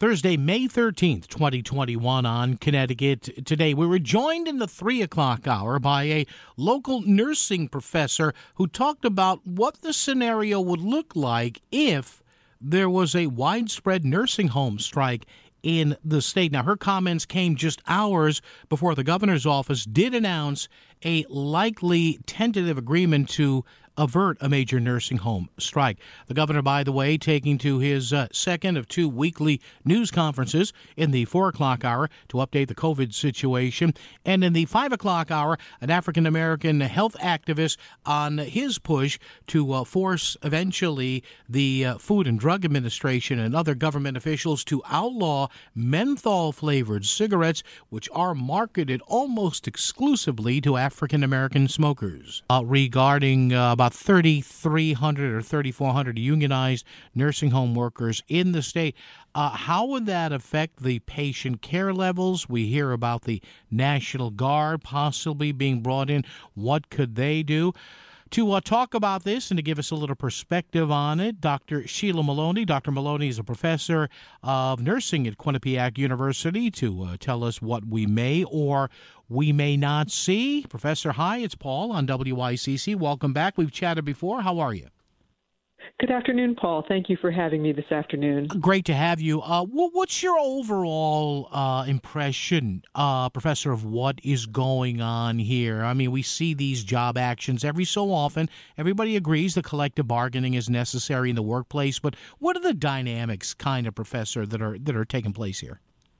Thursday, May 13th, 2021 on Connecticut Today. We were joined in the 3 o'clock hour by a local nursing professor who talked about what the scenario would look like if there was a widespread nursing home strike in the state. Now, her comments came just hours before the governor's office did announce a likely tentative agreement to avert a major nursing home strike. The governor, by the way, taking to his second of two weekly news conferences in the 4 o'clock hour to update the COVID situation. And in the 5 o'clock hour, an African-American health activist on his push to force eventually the Food and Drug Administration and other government officials to outlaw menthol-flavored cigarettes, which are marketed almost exclusively to African-American smokers. Regarding about 3,300 or 3,400 unionized nursing home workers in the state. How would that affect the patient care levels? We hear about the National Guard possibly being brought in. What could they do? To talk about this and to give us a little perspective on it, Dr. Sheila Maloney. Dr. Maloney is a professor of nursing at Quinnipiac University to tell us what we may or we may not see. Professor, hi, it's Paul on WICC. Welcome back. We've chatted before. How are you? Good afternoon, Paul. Thank you for having me this afternoon. Great to have you. What's your overall impression, Professor, of what is going on here? I mean, we see these job actions every so often. Everybody agrees that collective bargaining is necessary in the workplace, but what are the dynamics, kind of, Professor, that are taking place here?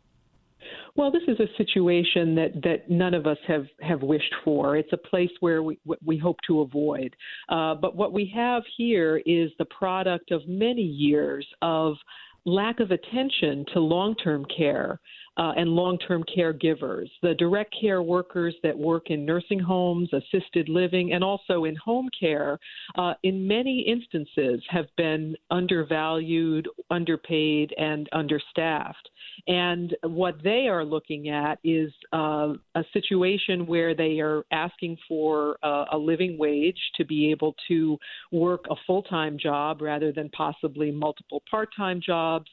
Well, this is a situation that none of us have wished for. It's a place where we hope to avoid. But what we have here is the product of many years of lack of attention to long-term care and long-term caregivers. The direct care workers that work in nursing homes, assisted living, and also in home care, in many instances have been undervalued, underpaid, and understaffed. And what they are looking at is a situation where they are asking for a living wage to be able to work a full-time job rather than possibly multiple part-time jobs,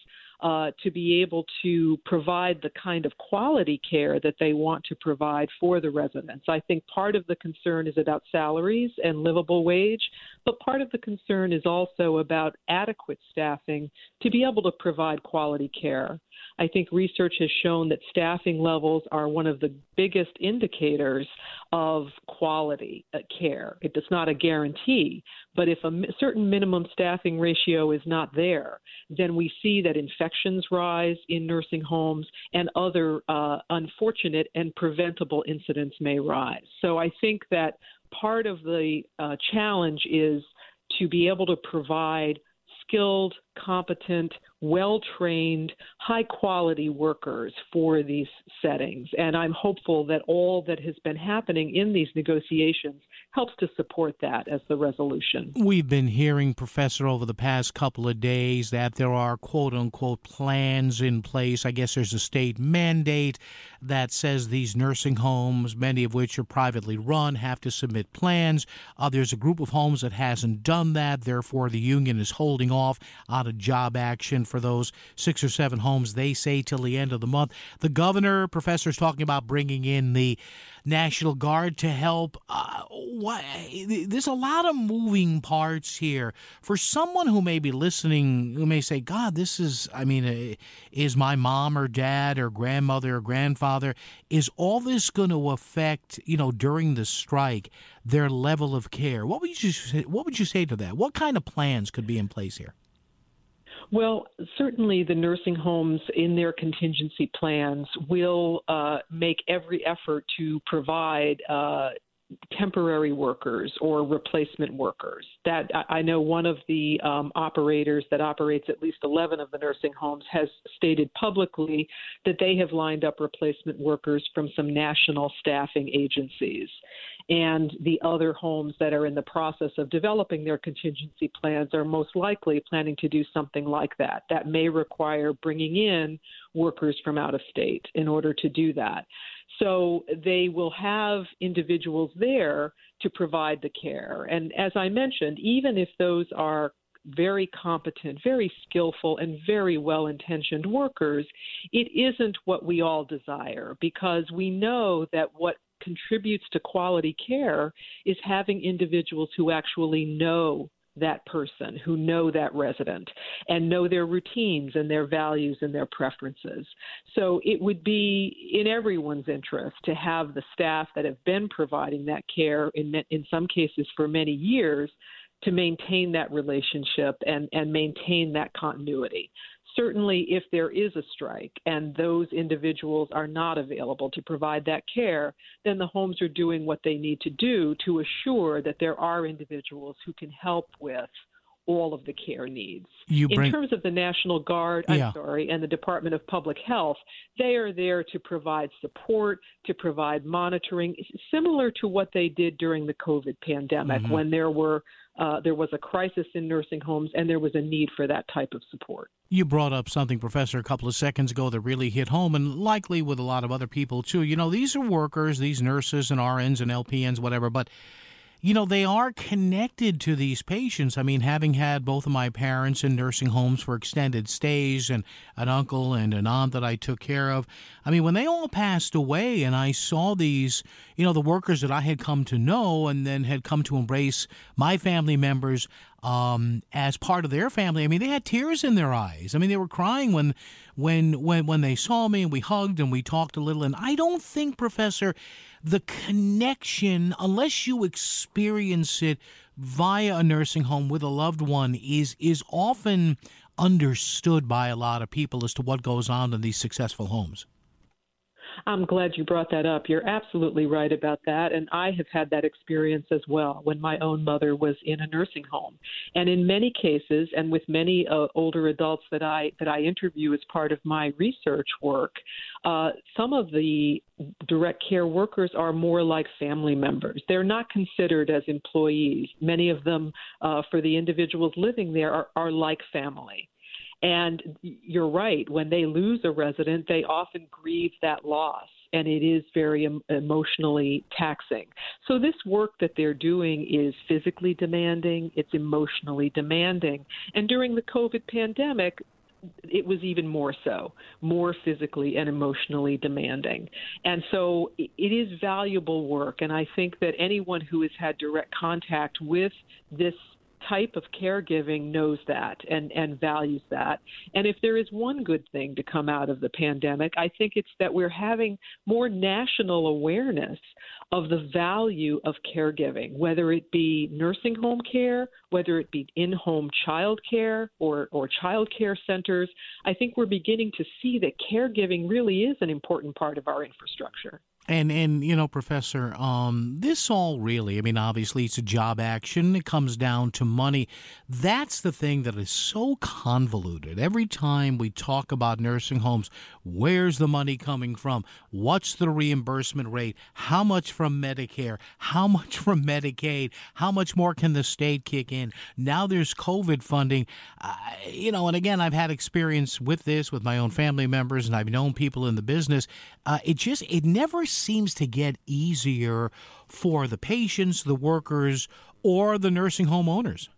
to be able to provide the kind of quality care that they want to provide for the residents. I think part of the concern is about salaries and livable wage, but part of the concern is also about adequate staffing to be able to provide quality care. I think research has shown that staffing levels are one of the biggest indicators of quality care. It is not a guarantee, but if a certain minimum staffing ratio is not there, then we see that infections rise in nursing homes and other unfortunate and preventable incidents may rise. So I think that part of the challenge is to be able to provide skilled, competent, well-trained, high-quality workers for these settings. And I'm hopeful that all that has been happening in these negotiations helps to support that as the resolution. We've been hearing, Professor, over the past couple of days that there are quote-unquote plans in place. I guess there's a state mandate that says these nursing homes, many of which are privately run, have to submit plans. There's a group of homes that hasn't done that. Therefore, the union is holding off on a job action for those 6 or 7 homes, they say, till the end of the month. The governor, Professor, is talking about bringing in the National Guard to help. There's a lot of moving parts here. For someone who may be listening, who may say, God, this is, is my mom or dad or grandmother or grandfather, is all this going to affect, during the strike, their level of care? What would you say to that? What kind of plans could be in place here? Well, certainly the nursing homes in their contingency plans will make every effort to provide temporary workers or replacement workers. That I know one of the operators that operates at least 11 of the nursing homes has stated publicly that they have lined up replacement workers from some national staffing agencies. And the other homes that are in the process of developing their contingency plans are most likely planning to do something like that. That may require bringing in workers from out of state in order to do that. So they will have individuals there to provide the care. And as I mentioned, even if those are very competent, very skillful, and very well-intentioned workers, it isn't what we all desire, because we know that what contributes to quality care is having individuals who actually know that person, who know that resident, and know their routines and their values and their preferences. So it would be in everyone's interest to have the staff that have been providing that care, in some cases for many years, to maintain that relationship and maintain that continuity. Certainly, if there is a strike and those individuals are not available to provide that care, then the homes are doing what they need to do to assure that there are individuals who can help with all of the care needs. In terms of the National Guard, and the Department of Public Health, they are there to provide support, to provide monitoring, similar to what they did during the COVID pandemic, when there was a crisis in nursing homes and there was a need for that type of support. You brought up something, Professor, a couple of seconds ago that really hit home, and likely with a lot of other people too. You know, these are workers, these nurses and RNs and LPNs, whatever, but you know, they are connected to these patients. I mean, having had both of my parents in nursing homes for extended stays and an uncle and an aunt that I took care of, I mean, when they all passed away and I saw these, you know, the workers that I had come to know and then had come to embrace my family members as part of their family, I mean, they had tears in their eyes. I mean, they were crying when they saw me, and we hugged and we talked a little. And I don't think, Professor, the connection, unless you experience it via a nursing home with a loved one, is often understood by a lot of people as to what goes on in these successful homes. I'm glad you brought that up. You're absolutely right about that. And I have had that experience as well when my own mother was in a nursing home. And in many cases, and with many older adults that I interview as part of my research work, some of the direct care workers are more like family members. They're not considered as employees. Many of them, for the individuals living there, are like family. And you're right, when they lose a resident, they often grieve that loss, and it is very emotionally taxing. So this work that they're doing is physically demanding, it's emotionally demanding. And during the COVID pandemic, it was even more so, more physically and emotionally demanding. And so it is valuable work, and I think that anyone who has had direct contact with this type of caregiving knows that and values that. And if there is one good thing to come out of the pandemic, I think it's that we're having more national awareness of the value of caregiving, whether it be nursing home care, whether it be in-home child care or child care centers. I think we're beginning to see that caregiving really is an important part of our infrastructure. And you know, Professor, this all really, I mean, obviously it's a job action. It comes down to money. That's the thing that is so convoluted. Every time we talk about nursing homes, where's the money coming from? What's the reimbursement rate? How much from Medicare? How much from Medicaid? How much more can the state kick in? Now there's COVID funding. You know, and again, I've had experience with this with my own family members, and I've known people in the business. It never seems to get easier for the patients, the workers, or the nursing home owners.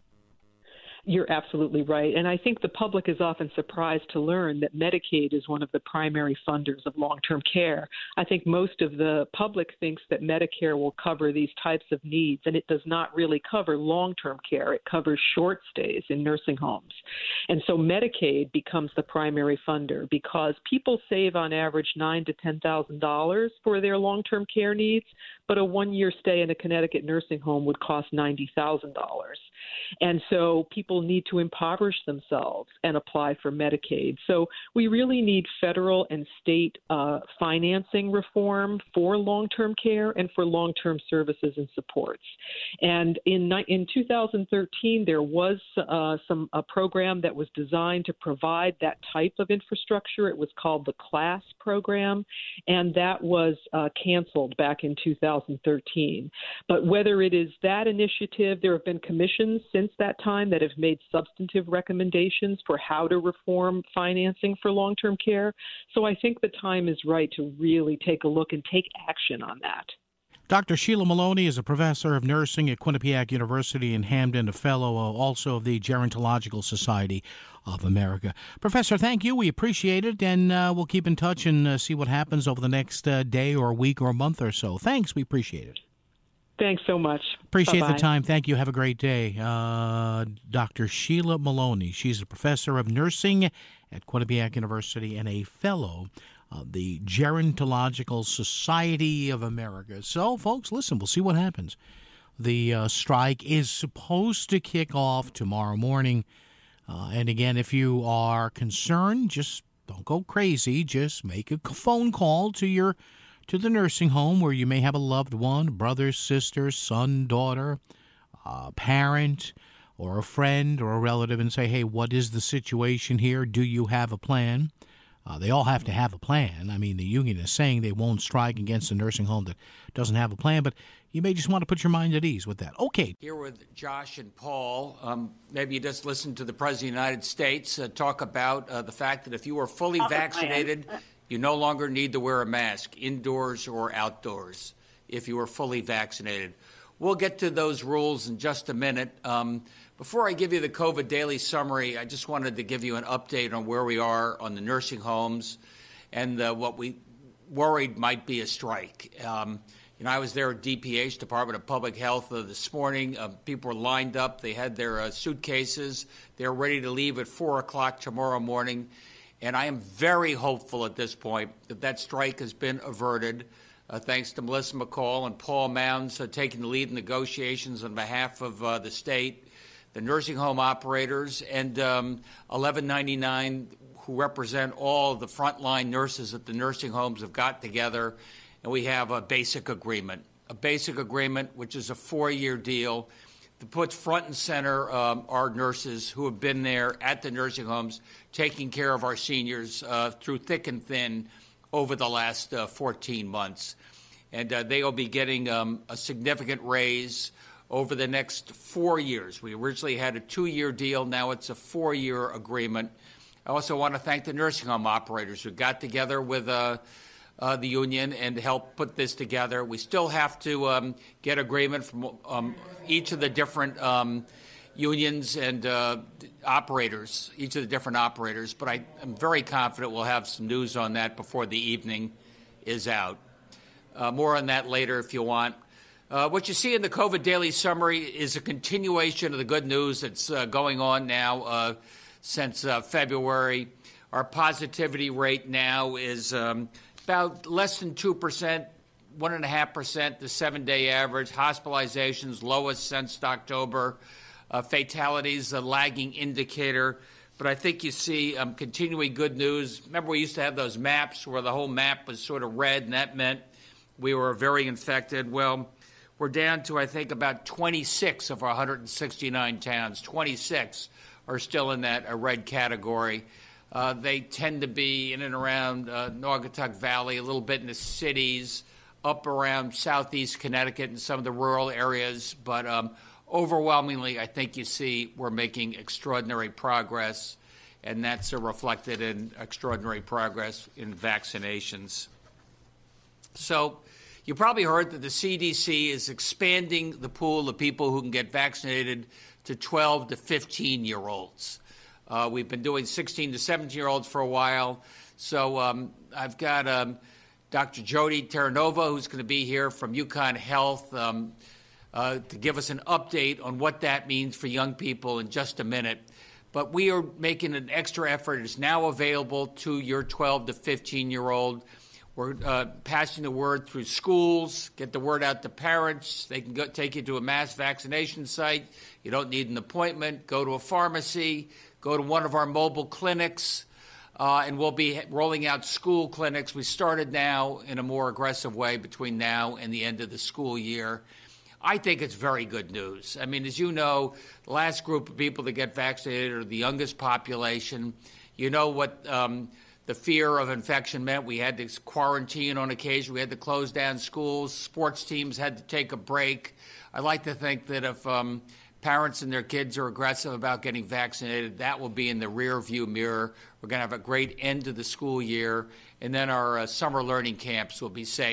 You're absolutely right. And I think the public is often surprised to learn that Medicaid is one of the primary funders of long-term care. I think most of the public thinks that Medicare will cover these types of needs, and it does not really cover long-term care. It covers short stays in nursing homes. And so Medicaid becomes the primary funder because people save on average $9,000 to $10,000 for their long-term care needs, but a one-year stay in a Connecticut nursing home would cost $90,000. And so people need to impoverish themselves and apply for Medicaid. So we really need federal and state financing reform for long-term care and for long-term services and supports. And in 2013, there was a program that was designed to provide that type of infrastructure. It was called the CLASS program, and that was canceled back in 2013. But whether it is that initiative, there have been commissions since that time that have made substantive recommendations for how to reform financing for long-term care. So I think the time is right to really take a look and take action on that. Dr. Sheila Maloney is a professor of nursing at Quinnipiac University in Hamden, a fellow also of the Gerontological Society of America. Professor, thank you. We appreciate it, and we'll keep in touch and see what happens over the next day or week or month or so. Thanks. We appreciate it. Thanks so much. Appreciate Bye-bye. the time. Thank you. Have a great day. Dr. Sheila Maloney. She's a professor of nursing at Quinnipiac University and a fellow of the Gerontological Society of America. So, folks, listen, we'll see what happens. The strike is supposed to kick off tomorrow morning. And again, if you are concerned, just don't go crazy. Just make a phone call to the nursing home where you may have a loved one, brother, sister, son, daughter, parent, or a friend or a relative, and say, hey, what is the situation here? Do you have a plan? They all have to have a plan. I mean, the union is saying they won't strike against a nursing home that doesn't have a plan, but you may just want to put your mind at ease with that. Okay. Here with Josh and Paul, maybe you just listened to the President of the United States talk about the fact that if you are fully vaccinated, you no longer need to wear a mask, indoors or outdoors, if you are fully vaccinated. We'll get to those rules in just a minute. Before I give you the COVID daily summary, I just wanted to give you an update on where we are on the nursing homes and what we worried might be a strike. I was there at DPH, Department of Public Health, this morning. People were lined up. They had their suitcases. They're ready to leave at 4 o'clock tomorrow morning. And I am very hopeful at this point that strike has been averted, thanks to Melissa McCall and Paul Mounds taking the lead in negotiations on behalf of the state, the nursing home operators, and 1199, who represent all the frontline nurses at the nursing homes, have got together, and we have a basic agreement which is a 4-year deal that puts front and center our nurses who have been there at the nursing homes, taking care of our seniors through thick and thin over the last 14 months. And they will be getting a significant raise over the next 4 years. We originally had a 2-year deal. Now it's a 4-year agreement. I also want to thank the nursing home operators who got together with the union and helped put this together. We still have to get agreement from each of the different unions and operators, each of the different operators, but I am very confident we'll have some news on that before the evening is out. More on that later if you want. What you see in the COVID Daily Summary is a continuation of the good news that's going on now since February. Our positivity rate now is about less than 2%, 1.5%, the 7-day average. Hospitalizations, lowest since October. Fatalities, a lagging indicator. But I think you see continuing good news. Remember, we used to have those maps where the whole map was sort of red, and that meant we were very infected. Well, we're down to, I think, about 26 of our 169 towns. 26 are still in that red category. They tend to be in and around Naugatuck Valley, a little bit in the cities, up around southeast Connecticut and some of the rural areas. But overwhelmingly, I think you see we're making extraordinary progress, and that's reflected in extraordinary progress in vaccinations. So you probably heard that the CDC is expanding the pool of people who can get vaccinated to 12 to 15-year-olds. We've been doing 16 to 17-year-olds for a while. So I've got Dr. Jody Terranova, who's going to be here from UConn Health, to give us an update on what that means for young people in just a minute. But we are making an extra effort. It's now available to your 12 to 15-year-old. We're passing the word through schools, get the word out to parents. They can take you to a mass vaccination site. You don't need an appointment. Go to a pharmacy. Go to one of our mobile clinics. And we'll be rolling out school clinics. We started now in a more aggressive way between now and the end of the school year. I think it's very good news. I mean, as you know, the last group of people that get vaccinated are the youngest population. You know what the fear of infection meant. We had to quarantine on occasion. We had to close down schools. Sports teams had to take a break. I like to think that if parents and their kids are aggressive about getting vaccinated, that will be in the rear view mirror. We're going to have a great end to the school year, and then our summer learning camps will be safe.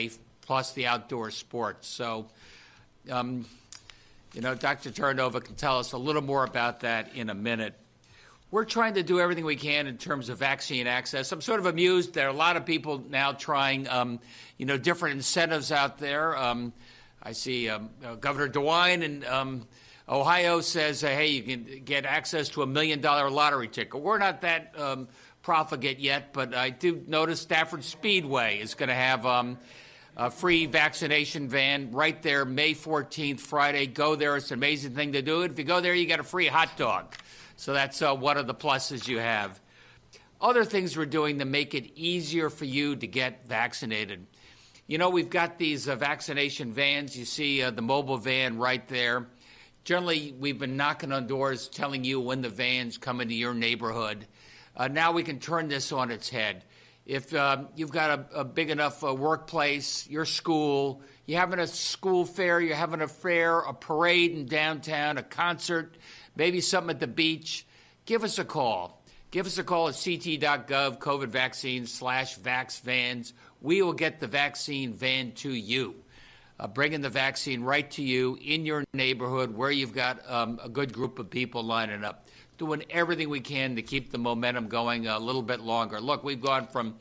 plus the outdoor sports. So, Dr. Terranova can tell us a little more about that in a minute. We're trying to do everything we can in terms of vaccine access. I'm sort of amused. There are a lot of people now trying, different incentives out there. I see Governor DeWine in Ohio says, hey, you can get access to $1 million lottery ticket. We're not that profligate yet, but I do notice Stafford Speedway is going to have a free vaccination van right there May 14th, Friday. Go there. It's an amazing thing to do. If you go there, you get a free hot dog. So that's one of the pluses you have. Other things we're doing to make it easier for you to get vaccinated. We've got these vaccination vans. You see the mobile van right there. Generally, we've been knocking on doors telling you when the van's come into your neighborhood. Now we can turn this on its head. If you've got a big enough workplace, your school, you're having a school fair, you're having a fair, a parade in downtown, a concert, maybe something at the beach, give us a call. Give us a call at ct.gov, COVID vaccines /vax vans. We will get the vaccine van to you, bringing the vaccine right to you in your neighborhood where you've got a good group of people lining up, doing everything we can to keep the momentum going a little bit longer. Look, we've gone from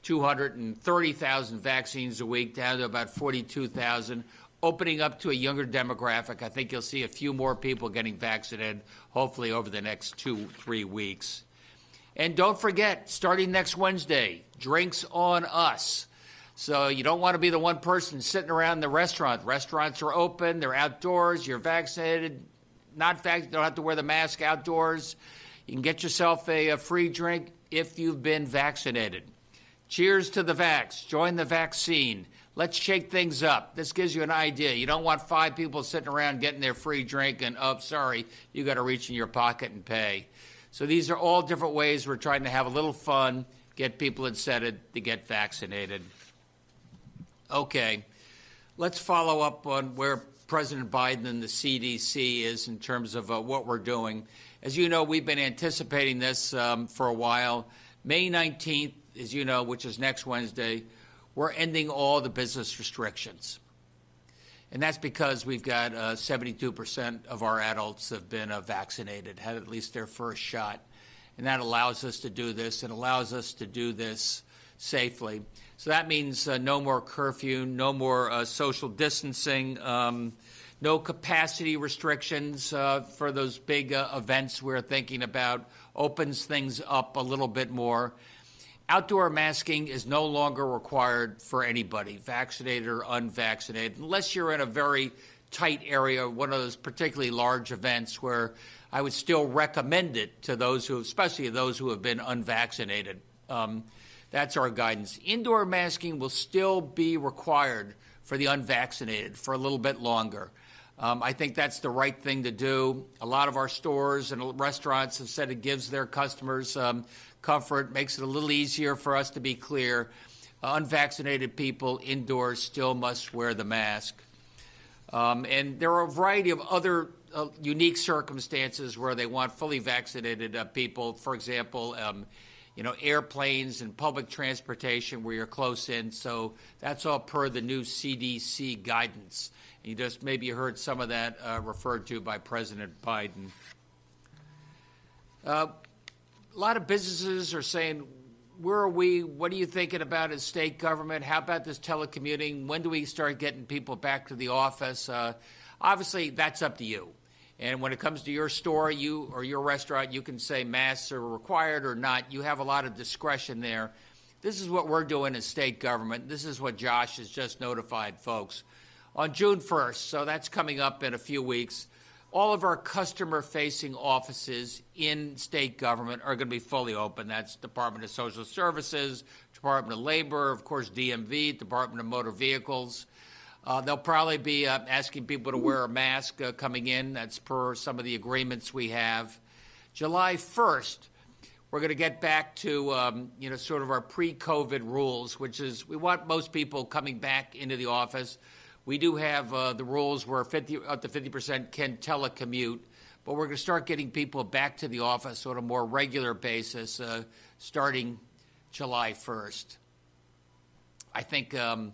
230,000 vaccines a week down to about 42,000. Opening up to a younger demographic. I think you'll see a few more people getting vaccinated, hopefully over the next 2-3 weeks. And don't forget, starting next Wednesday, Drinks on Us. So you don't want to be the one person sitting around the restaurant. Restaurants are open, they're outdoors, you're vaccinated, not vaccinated, don't have to wear the mask outdoors. You can get yourself a free drink if you've been vaccinated. Cheers to the vax. Join the vaccine. Let's shake things up. This gives you an idea. You don't want 5 people sitting around getting their free drink and, you got to reach in your pocket and pay. So these are all different ways we're trying to have a little fun, get people incented to get vaccinated. Okay, let's follow up on where President Biden and the CDC is in terms of what we're doing. As you know, we've been anticipating this for a while. May 19th, as you know, which is next Wednesday, we're ending all the business restrictions. And that's because we've got 72% of our adults have been vaccinated, had at least their first shot. And that allows us to do this. It allows us to do this safely. So that means no more curfew, no more social distancing, no capacity restrictions for those big events we're thinking about, opens things up a little bit more. Outdoor masking is no longer required for anybody, vaccinated or unvaccinated, unless you're in a very tight area, one of those particularly large events where I would still recommend it to those who, especially those who have been unvaccinated. That's our guidance. Indoor masking will still be required for the unvaccinated for a little bit longer. I think that's the right thing to do. A lot of our stores and restaurants have said it gives their customers comfort, makes it a little easier for us to be clear. Unvaccinated people indoors still must wear the mask. And there are a variety of other unique circumstances where they want fully vaccinated people. For example, airplanes and public transportation where you're close in. So that's all per the new CDC guidance. And you just maybe heard some of that referred to by President Biden. A lot of businesses are saying, where are we? What are you thinking about as state government? How about this telecommuting? When do we start getting people back to the office? Obviously, that's up to you. And when it comes to your store, you or your restaurant, you can say masks are required or not. You have a lot of discretion there. This is what we're doing as state government. This is what Josh has just notified folks. On June 1st, so that's coming up in a few weeks, all of our customer-facing offices in state government are going to be fully open. That's Department of Social Services, Department of Labor, of course, DMV, Department of Motor Vehicles. They'll probably be asking people to wear a mask coming in. That's per some of the agreements we have. July 1st, we're going to get back to, sort of our pre-COVID rules, which is we want most people coming back into the office. We do have the rules where up to 50% can telecommute, but we're going to start getting people back to the office on a more regular basis starting July 1st. I think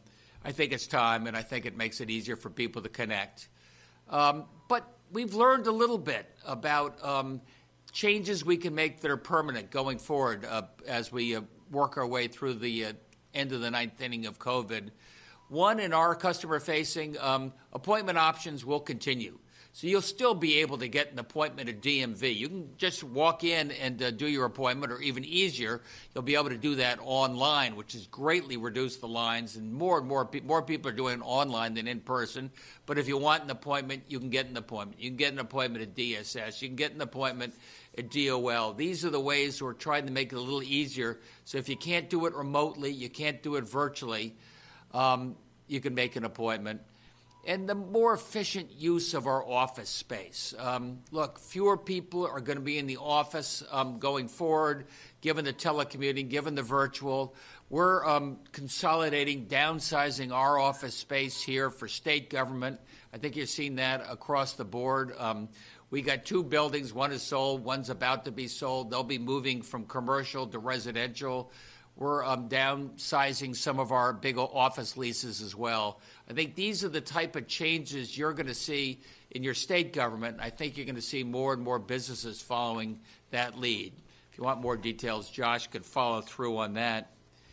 I think it's time, and I think it makes it easier for people to connect. But we've learned a little bit about changes we can make that are permanent going forward as we work our way through the end of the ninth inning of COVID. One, in our customer-facing, appointment options will continue. So you'll still be able to get an appointment at DMV. You can just walk in and do your appointment, or even easier, you'll be able to do that online, which has greatly reduced the lines, and more people are doing it online than in person. But if you want an appointment, you can get an appointment. You can get an appointment at DSS. You can get an appointment at DOL. These are the ways we're trying to make it a little easier. So if you can't do it remotely, you can't do it virtually, you can make an appointment. And the more efficient use of our office space. Look, fewer people are going to be in the office going forward, given the telecommuting, given the virtual. We're consolidating, downsizing our office space here for state government. I think you've seen that across the board. We got 2 buildings. One is sold. One's about to be sold. They'll be moving from commercial to residential. We're downsizing some of our big office leases as well. I think these are the type of changes you're going to see in your state government. I think you're going to see more and more businesses following that lead. If you want more details, Josh could follow through on that.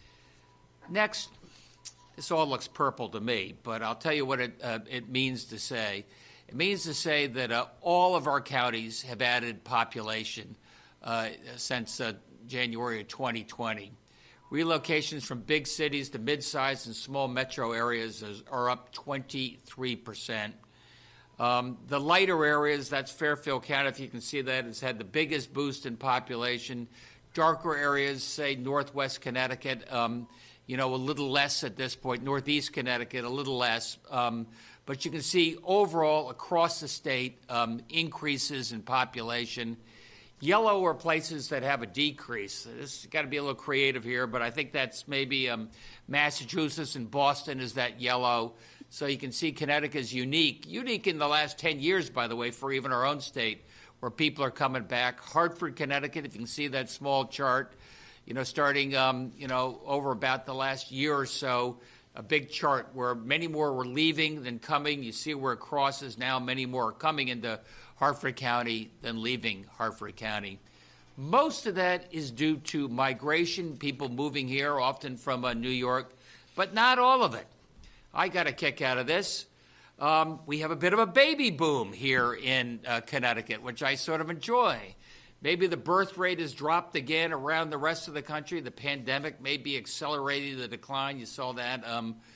Next, this all looks purple to me, but I'll tell you what it means to say. It means to say that all of our counties have added population since January of 2020. Relocations from big cities to mid-sized and small metro areas are up 23%. The lighter areas, that's Fairfield County, if you can see that, has had the biggest boost in population. Darker areas, say Northwest Connecticut, a little less at this point. Northeast Connecticut, a little less. But you can see overall across the state increases in population. Yellow are places that have a decrease. This has got to be a little creative here, but I think that's maybe Massachusetts and Boston is that yellow. So you can see Connecticut is unique in the last 10 years, by the way, for even our own state, where people are coming back. Hartford, Connecticut, if you can see that small chart, starting, over about the last year or so, a big chart where many more were leaving than coming. You see where it crosses now. Many more are coming into Hartford County than leaving Hartford County. Most of that is due to migration, people moving here, often from New York, but not all of it. I got a kick out of this. We have a bit of a baby boom here in Connecticut, which I sort of enjoy. Maybe the birth rate has dropped again around the rest of the country. The pandemic may be accelerating the decline. You saw that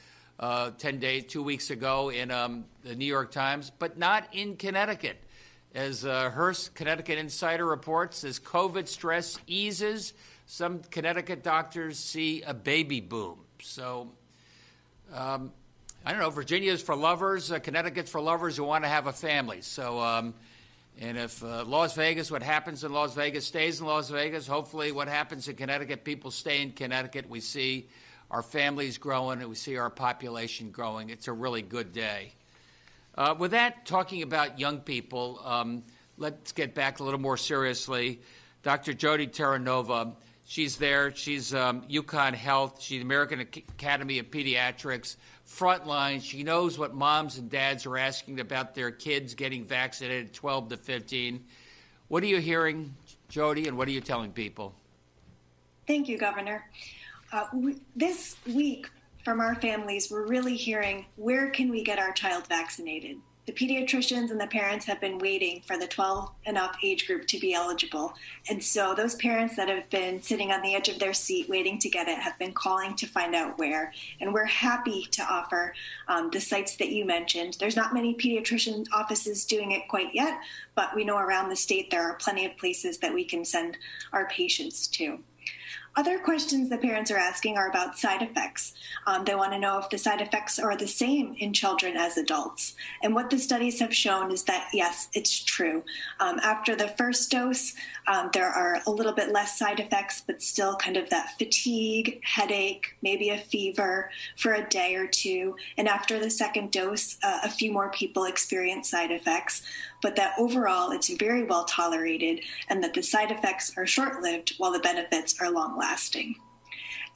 2 weeks ago in the New York Times, but not in Connecticut. As Hearst, Connecticut Insider reports, as COVID stress eases, some Connecticut doctors see a baby boom. So, I don't know, Virginia's for lovers, Connecticut's for lovers who want to have a family. So, and if Las Vegas, what happens in Las Vegas stays in Las Vegas, hopefully what happens in Connecticut, people stay in Connecticut. We see our families growing and we see our population growing. It's a really good day. With that, talking about young people, let's get back a little more seriously. Dr. Jody Terranova, she's there. She's UConn Health. She's American Academy of Pediatrics. Frontline. She knows what moms and dads are asking about their kids getting vaccinated, 12 to 15. What are you hearing, Jody, and what are you telling people? Thank you, Governor. This week, from our families, we're really hearing, where can we get our child vaccinated? The pediatricians and the parents have been waiting for the 12 and up age group to be eligible. And so those parents that have been sitting on the edge of their seat waiting to get it have been calling to find out where. And we're happy to offer the sites that you mentioned. There's not many pediatrician offices doing it quite yet, but we know around the state there are plenty of places that we can send our patients to. Other questions the parents are asking are about side effects. They want to know if the side effects are the same in children as adults. And what the studies have shown is that, yes, it's true. After the first dose, there are a little bit less side effects, but still kind of that fatigue, headache, maybe a fever for a day or two. And after the second dose, a few more people experience side effects. But that overall it's very well tolerated and that the side effects are short-lived while the benefits are long-lasting.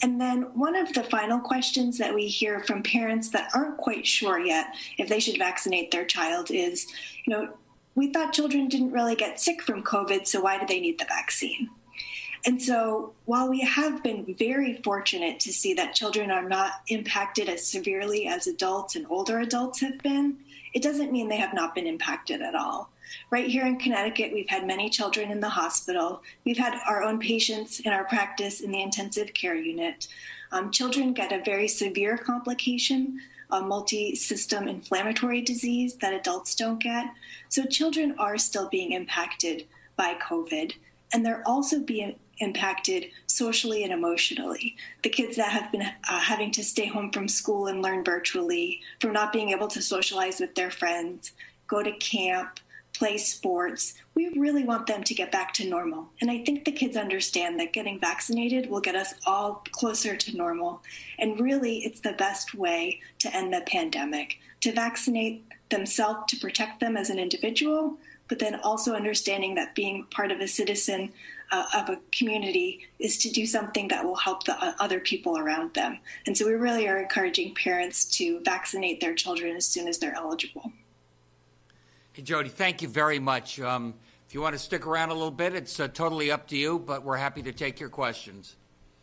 And then one of the final questions that we hear from parents that aren't quite sure yet if they should vaccinate their child is, we thought children didn't really get sick from COVID, so why do they need the vaccine? And so while we have been very fortunate to see that children are not impacted as severely as adults and older adults have been, it doesn't mean they have not been impacted at all. Right here in Connecticut, we've had many children in the hospital. We've had our own patients in our practice in the intensive care unit. Children get a very severe complication, a multi-system inflammatory disease that adults don't get. So children are still being impacted by COVID, and they're also being impacted socially and emotionally. The kids that have been having to stay home from school and learn virtually, from not being able to socialize with their friends, go to camp, play sports, we really want them to get back to normal. And I think the kids understand that getting vaccinated will get us all closer to normal. And really, it's the best way to end the pandemic, to vaccinate themselves to protect them as an individual, but then also understanding that being part of a citizen of a community is to do something that will help the other people around them. And so we really are encouraging parents to vaccinate their children as soon as they're eligible. Hey, Jody, thank you very much. If you want to stick around a little bit, it's totally up to you, but we're happy to take your questions.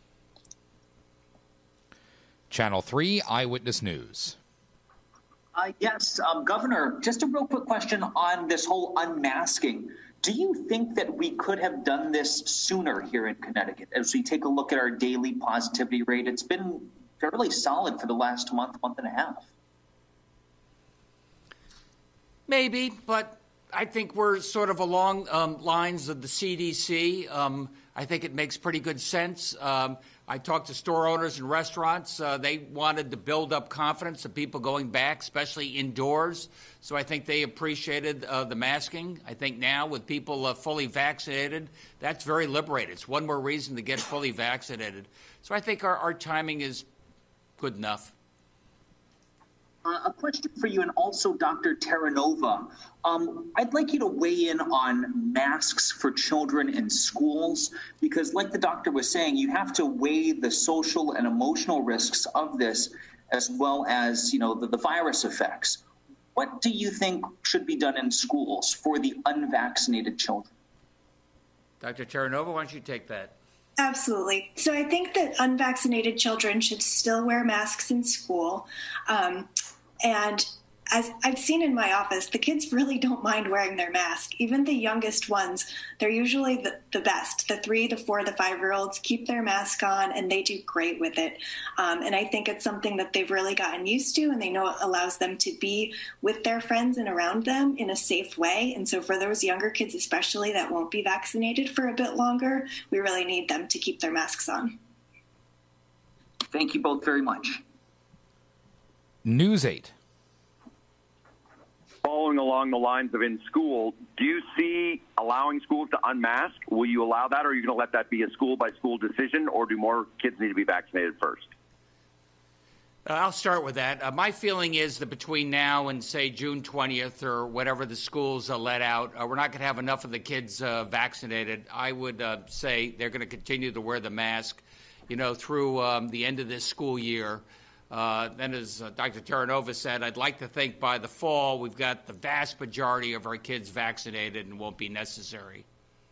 Channel 3 Eyewitness News. Yes, Governor, just a real quick question on this whole unmasking. Do you think that we could have done this sooner here in Connecticut? As we take a look at our daily positivity rate, it's been fairly solid for the last month and a half. Maybe, but I think we're sort of along lines of the CDC. I think it makes pretty good sense. I talked to store owners and restaurants. They wanted to build up confidence of people going back, especially indoors. So I think they appreciated the masking. I think now with people fully vaccinated, that's very liberating. It's one more reason to get fully vaccinated. So I think our timing is good enough. A question for you and also Dr. Terranova. I'd like you to weigh in on masks for children in schools because like the doctor was saying, you have to weigh the social and emotional risks of this as well as, the virus effects. What do you think should be done in schools for the unvaccinated children? Dr. Terranova, why don't you take that? Absolutely. So I think that unvaccinated children should still wear masks in school. And as I've seen in my office, the kids really don't mind wearing their mask. Even the youngest ones, they're usually the best. The 3, the 4, the 5-year-olds keep their mask on and they do great with it. And I think it's something that they've really gotten used to and they know it allows them to be with their friends and around them in a safe way. And so for those younger kids especially that won't be vaccinated for a bit longer, we really need them to keep their masks on. Thank you both very much. News 8. Following along the lines of in school, do you see allowing schools to unmask? Will you allow that, or are you going to let that be a school-by-school decision, or do more kids need to be vaccinated first? I'll start with that. My feeling is that between now and, say, June 20th or whatever the schools let out, we're not going to have enough of the kids vaccinated. I would say they're going to continue to wear the mask, through the end of this school year. Then, as Dr. Terranova said, I'd like to think by the fall we've got the vast majority of our kids vaccinated and won't be necessary.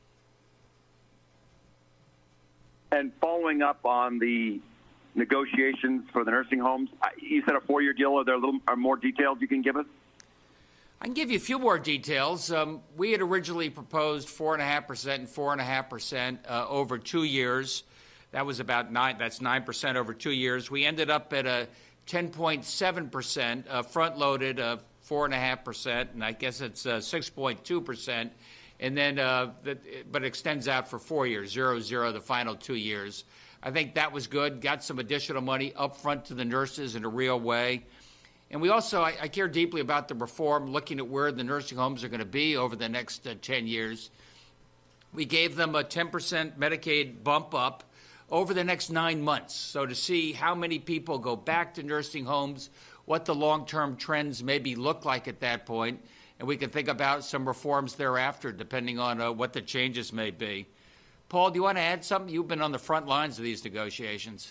And following up on the negotiations for the nursing homes, you said a 4-year deal. Are there more details you can give us? I can give you a few more details. We had originally proposed 4.5% and 4.5% over 2 years. That was about 9%. That's 9% over 2 years. We ended up at a 10.7% front-loaded 4.5%, and I guess it's 6.2%. And then, but it extends out for 4 years, 0, the final 2 years. I think that was good. Got some additional money up front to the nurses in a real way. And we also, I care deeply about the reform, looking at where the nursing homes are going to be over the next 10 years. We gave them a 10% Medicaid bump up over the next 9 months. So to see how many people go back to nursing homes, what the long-term trends maybe look like at that point, and we can think about some reforms thereafter, depending on what the changes may be. Paul, do you want to add something? You've been on the front lines of these negotiations.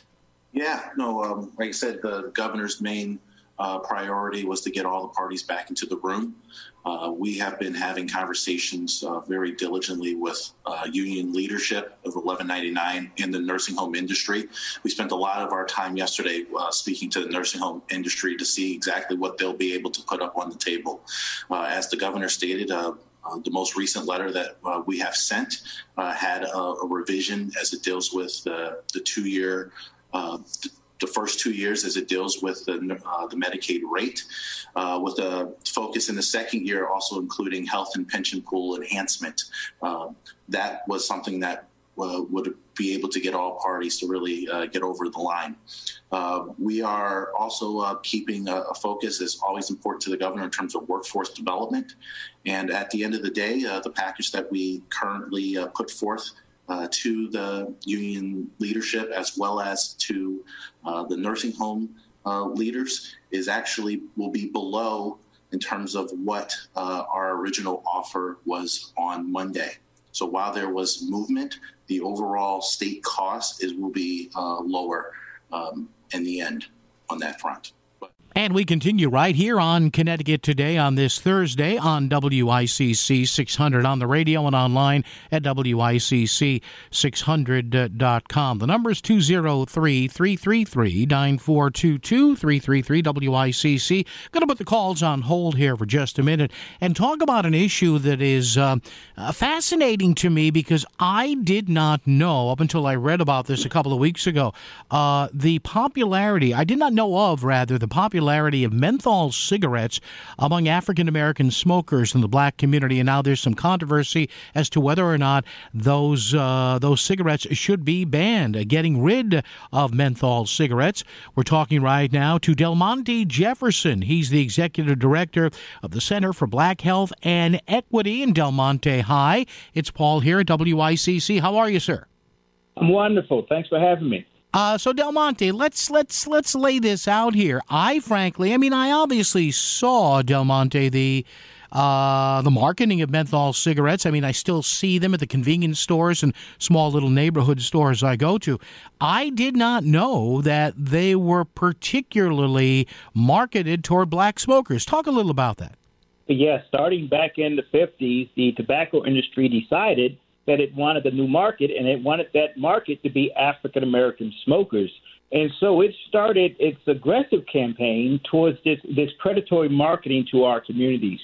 Yeah, no, like I said, the governor's main priority was to get all the parties back into the room. We have been having conversations very diligently with union leadership of 1199 in the nursing home industry. We spent a lot of our time yesterday speaking to the nursing home industry to see exactly what they'll be able to put up on the table. As the governor stated, the most recent letter that we have sent had a revision as it deals with the 2-year the first 2 years as it deals with the Medicaid rate, with a focus in the second year also including health and pension pool enhancement. That was something that would be able to get all parties to really get over the line. We are also keeping a focus, as always important to the governor, in terms of workforce development. And at the end of the day, the package that we currently put forth to the union leadership as well as to the nursing home leaders will be below in terms of what our original offer was on Monday. So while there was movement, the overall state cost will be lower in the end on that front. And we continue right here on Connecticut Today on this Thursday on WICC 600 on the radio and online at WICC600.com. The number is 203-333-9422, 333-WICC. Going to put the calls on hold here for just a minute and talk about an issue that is fascinating to me because I did not know up until I read about this a couple of weeks ago. I did not know of the popularity of menthol cigarettes among African-American smokers in the black community, and now there's some controversy as to whether or not those cigarettes should be banned. Getting rid of menthol cigarettes. We're talking right now to Delmonte Jefferson. He's the executive director of the Center for Black Health and Equity in Delmonte High. It's Paul here at WICC. How are you, sir? I'm wonderful. Thanks for having me. So Delmonte, let's lay this out here. I obviously saw, Delmonte, the marketing of menthol cigarettes. I still see them at the convenience stores and small little neighborhood stores I go to. I did not know that they were particularly marketed toward black smokers. Talk a little about that. Yes, starting back in the 50s, the tobacco industry decided that it wanted a new market, and it wanted that market to be African-American smokers. And so it started its aggressive campaign towards this predatory marketing to our communities.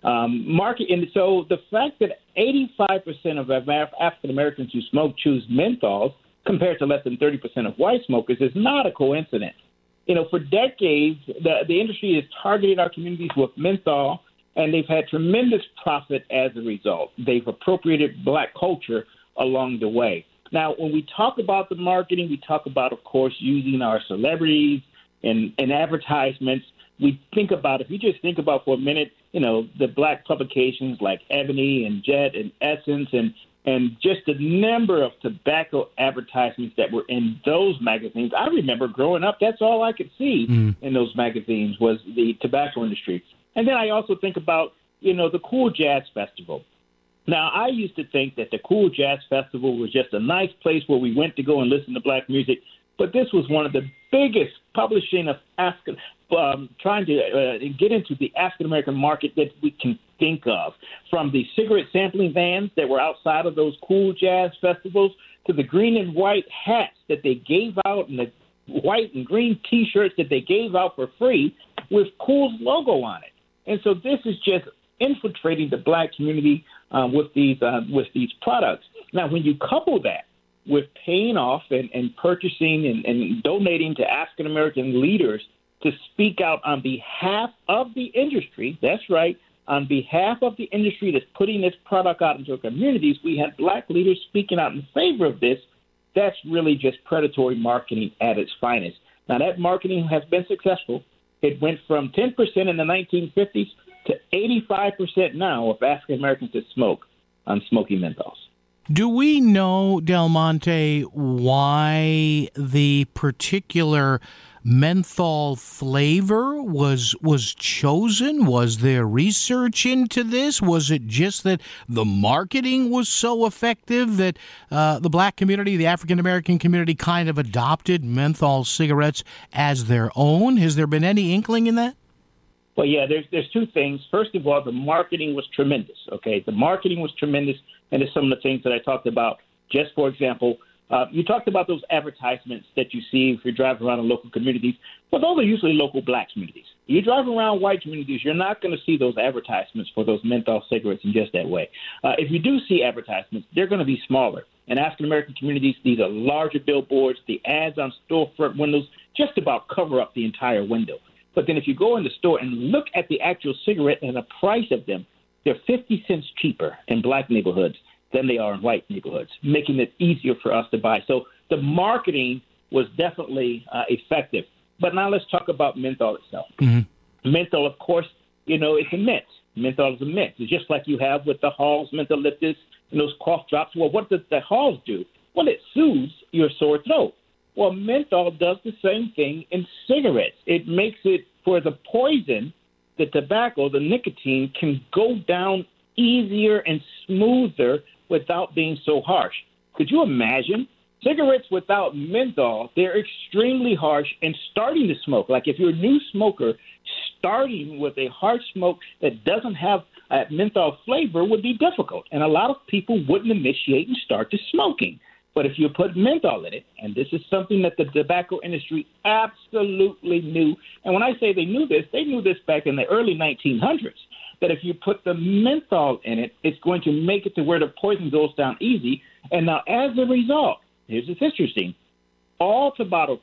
And so the fact that 85% of African-Americans who smoke choose menthols compared to less than 30% of white smokers is not a coincidence. For decades, the industry has targeted our communities with menthol, and they've had tremendous profit as a result. They've appropriated black culture along the way. Now, when we talk about the marketing, we talk about, of course, using our celebrities and advertisements. If you just think about for a minute, the black publications like Ebony and Jet and Essence and just the number of tobacco advertisements that were in those magazines. I remember growing up, that's all I could see in those magazines was the tobacco industry. And then I also think about, the Cool Jazz Festival. Now, I used to think that the Cool Jazz Festival was just a nice place where we went to go and listen to black music, but this was one of the biggest publishing of trying to get into the African-American market that we can think of, from the cigarette sampling vans that were outside of those Cool Jazz festivals to the green and white hats that they gave out and the white and green T-shirts that they gave out for free with Cool's logo on it. And so this is just infiltrating the black community with these products. Now, when you couple that with paying off and purchasing and donating to African-American leaders to speak out on behalf of the industry, that's right, on behalf of the industry that's putting this product out into our communities, we have black leaders speaking out in favor of this. That's really just predatory marketing at its finest. Now, that marketing has been successful. It went from 10% in the 1950s to 85% now of African Americans that smoke on smoking menthols. Do we know, Delmonte, why the particular menthol flavor was chosen? Was there research into this? Was it just that the marketing was so effective that the black community, the African American community, kind of adopted menthol cigarettes as their own? Has there been any inkling in that? Well, yeah, there's two things. First of all, the marketing was tremendous, okay? The marketing was tremendous, and it's some of the things that I talked about. Just for example, you talked about those advertisements that you see if you're driving around in local communities. Well, those are usually local black communities. You drive around white communities, you're not going to see those advertisements for those menthol cigarettes in just that way. If you do see advertisements, they're going to be smaller. In African-American communities, these are larger billboards. The ads on storefront windows just about cover up the entire window. But then if you go in the store and look at the actual cigarette and the price of them, they're 50 cents cheaper in black neighborhoods than they are in white neighborhoods, making it easier for us to buy. So the marketing was definitely effective. But now let's talk about menthol itself. Mm-hmm. Menthol, of course, it's a mint. Menthol is a mint. It's just like you have with the Halls Mentholyptus and those cough drops. Well, what does the Halls do? Well, it soothes your sore throat. Well, menthol does the same thing in cigarettes. It makes it for the poison, the tobacco, the nicotine can go down easier and smoother without being so harsh. Could you imagine? Cigarettes without menthol, they're extremely harsh and starting to smoke. Like if you're a new smoker, starting with a harsh smoke that doesn't have a menthol flavor would be difficult. And a lot of people wouldn't initiate and start to smoking. But if you put menthol in it, and this is something that the tobacco industry absolutely knew, and when I say they knew this back in the early 1900s, that if you put the menthol in it, it's going to make it to where the poison goes down easy. And now as a result, here's what's interesting, all tobacco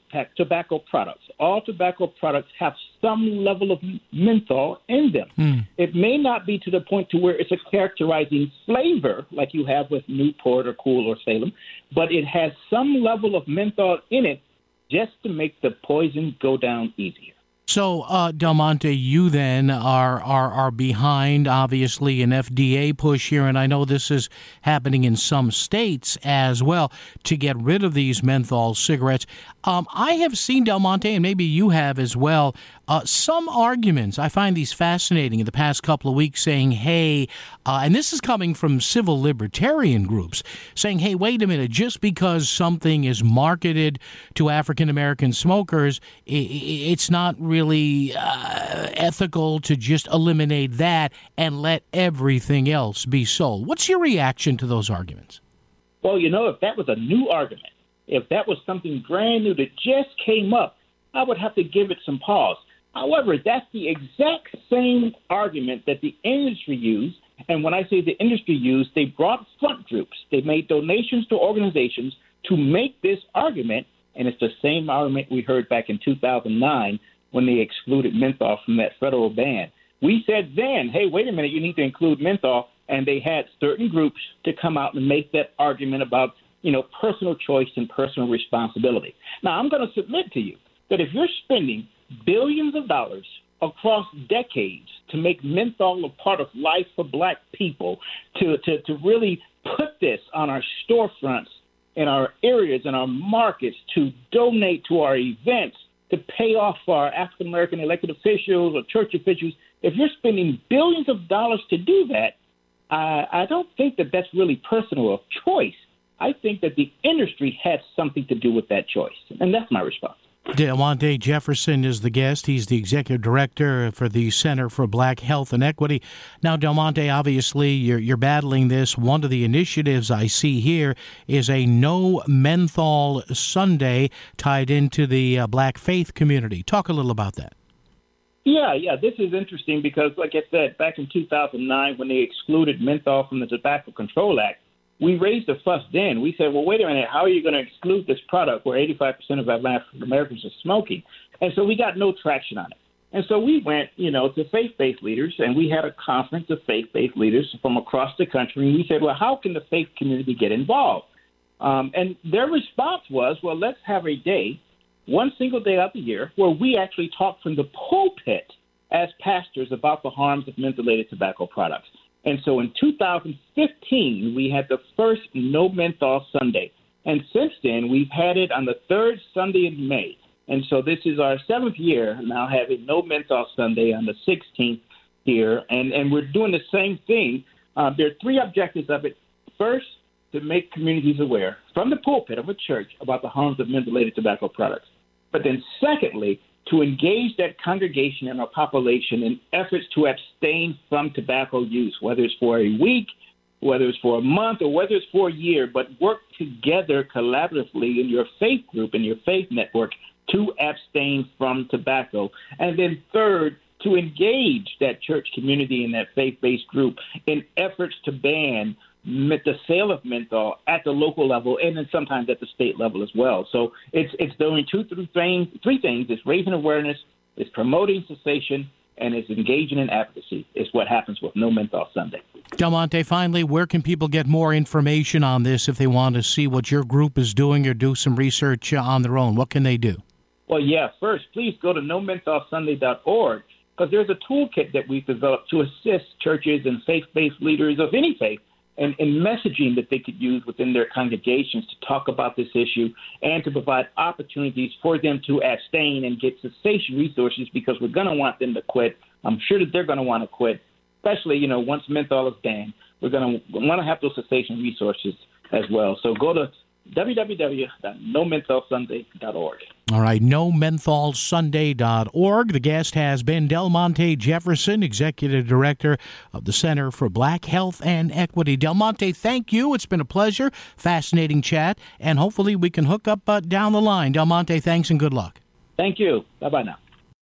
products have some level of menthol in them. It may not be to the point to where it's a characterizing flavor like you have with Newport or Kool or Salem, but it has some level of menthol in it just to make the poison go down easier. So, Del Monte, you then are behind, obviously, an FDA push here, and I know this is happening in some states as well, to get rid of these menthol cigarettes. I have seen, Del Monte, and maybe you have as well, some arguments. I find these fascinating in the past couple of weeks saying, hey, and this is coming from civil libertarian groups, saying, hey, wait a minute, just because something is marketed to African-American smokers, it's not really ethical to just eliminate that and let everything else be sold. What's your reaction to those arguments? Well, if that was a new argument, if that was something brand new that just came up, I would have to give it some pause. However, that's the exact same argument that the industry used. And when I say the industry used, they brought front groups. They made donations to organizations to make this argument. And it's the same argument we heard back in 2009 when they excluded menthol from that federal ban. We said then, hey, wait a minute, you need to include menthol. And they had certain groups to come out and make that argument about, personal choice and personal responsibility. Now, I'm going to submit to you that if you're spending billions of dollars across decades to make menthol a part of life for black people, to really put this on our storefronts, in our areas, in our markets, to donate to our events, to pay off for our African-American elected officials or church officials, if you're spending billions of dollars to do that, I don't think that that's really personal of choice. I think that the industry had something to do with that choice, and that's my response. Del Monte Jefferson is the guest. He's the executive director for the Center for Black Health and Equity. Now, Del Monte, obviously, you're battling this. One of the initiatives I see here is a No Menthol Sunday tied into the Black faith community. Talk a little about that. Yeah, this is interesting because, like I said, back in 2009 when they excluded menthol from the Tobacco Control Act, we raised a fuss then. We said, well, wait a minute, how are you going to exclude this product where 85% of African Americans are smoking? And so we got no traction on it. And so we went, to faith-based leaders, and we had a conference of faith-based leaders from across the country. And we said, well, how can the faith community get involved? And their response was, well, let's have a day, one single day out the year, where we actually talk from the pulpit as pastors about the harms of mentholated tobacco products. And so in 2015, we had the first No Menthol Sunday. And since then, we've had it on the third Sunday in May. And so this is our 7th year now having No Menthol Sunday on the 16th here. And we're doing the same thing. There are 3 objectives of it. First, to make communities aware from the pulpit of a church about the harms of mentholated tobacco products. But then secondly, to engage that congregation and our population in efforts to abstain from tobacco use, whether it's for a week, whether it's for a month, or whether it's for a year, but work together collaboratively in your faith group, in your faith network, to abstain from tobacco. And then third, to engage that church community and that faith-based group in efforts to ban the sale of menthol at the local level and then sometimes at the state level as well. So it's doing 3 things. It's raising awareness, it's promoting cessation, and it's engaging in advocacy. It's what happens with No Menthol Sunday. Del Monte, finally, where can people get more information on this if they want to see what your group is doing or do some research on their own? What can they do? Well, first, please go to nomentholsunday.org because there's a toolkit that we've developed to assist churches and faith-based leaders of any faith and messaging that they could use within their congregations to talk about this issue and to provide opportunities for them to abstain and get cessation resources because we're going to want them to quit. I'm sure that they're going to want to quit, especially, once menthol is banned. We're going to want to have those cessation resources as well. So go to www.nomentholsunday.org. All right, nomentholsunday.org. The guest has been Del Monte Jefferson, Executive Director of the Center for Black Health and Equity. Del Monte, thank you. It's been a pleasure, fascinating chat, and hopefully we can hook up down the line. Del Monte, thanks and good luck. Thank you. Bye-bye now.